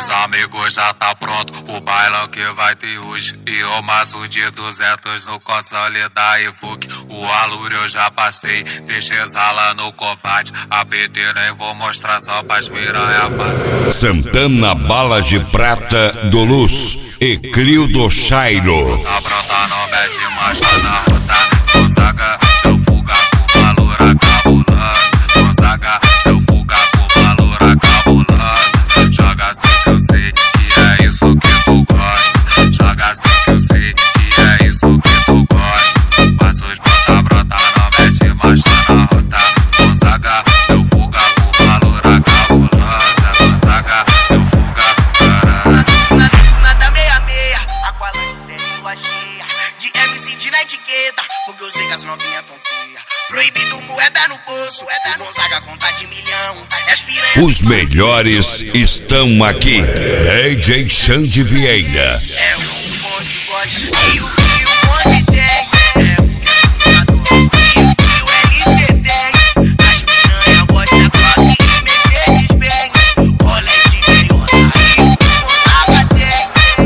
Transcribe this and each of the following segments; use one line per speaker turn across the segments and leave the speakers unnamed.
Os amigos já tá pronto, o bailão que vai ter hoje. E o maço de 200 no console da Evoque. O aluro eu já passei, deixei exala no combate. A PT nem vou mostrar só pra piranha fazer.
Santana Bala de Prata do Luz e Clio Chairo.
A brota não mete marcha na rota. Gonzaga, eu fuga com valor cabuloso. Gonzaga, eu fuga com valor cabuloso. Joga assim que eu sei que é isso que tu gosta. Joga assim que eu sei que é isso que tu gosta. Mas os brota não mete marcha na rota. Gonzaga, eu fuga com valor cabuloso. Gonzaga, eu fuga com caralho.
Em cima da meia-meia, Aqualante sempre lua cheia. De MC de na etiqueta, porque eu sei que as novinhas tonteia. Proibido moeda no bolso, o Gonzaga conta de milhão.
Os melhores estão aqui. DJ Xande Vieira.
É o bonde gosta e o que o bonde tem. É o que o adora e o que o LC tem. As piranha gostam Glock e Mercedes-Benz. Rolê de meiona e o que o Gonzaga tem.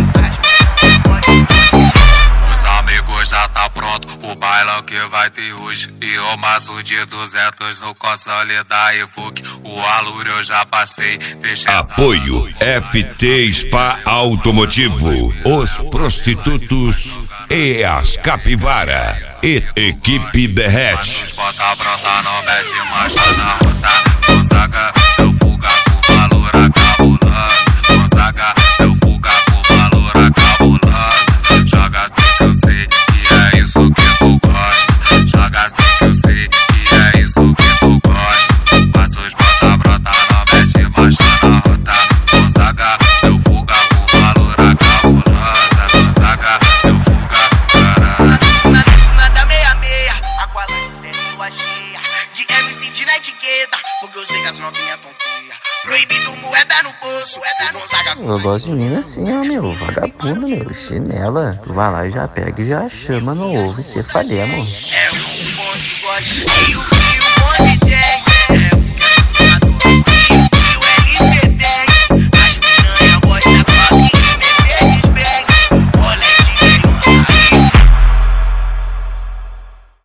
Os amigos já tá pronto, o bailão que vai ter hoje. E o maço de 200 no console da Evoque. O aluro eu já passei, deixei
Apoio FT Spa Automotivo, os prostitutos e as capivara. E equipe Derrete.
Bota brota, não mete marcha na rota. Gonzaga, eu fuga com valor cabuloso. Gonzaga, eu fuga com valor cabuloso. Joga assim que eu sei que é isso que tu gosta. Joga assim que eu sei que é isso que tu gosta. Mas os brota não mete marcha na rota. Gonzaga, eu fuga com valor cabuloso. Gonzaga, eu fuga com caralho.
Em cima da meia-meia, Aqualante sempre lua cheia. De MC de na etiqueta, porque eu sei que as novinhas tonteia. Proibido moeda no bolso, o Gonzaga
Eu gosto de mina assim, ó, meu, vagabundo, meu, chinela. Tu vai lá e já pega e já chama no ovo e se falhamos.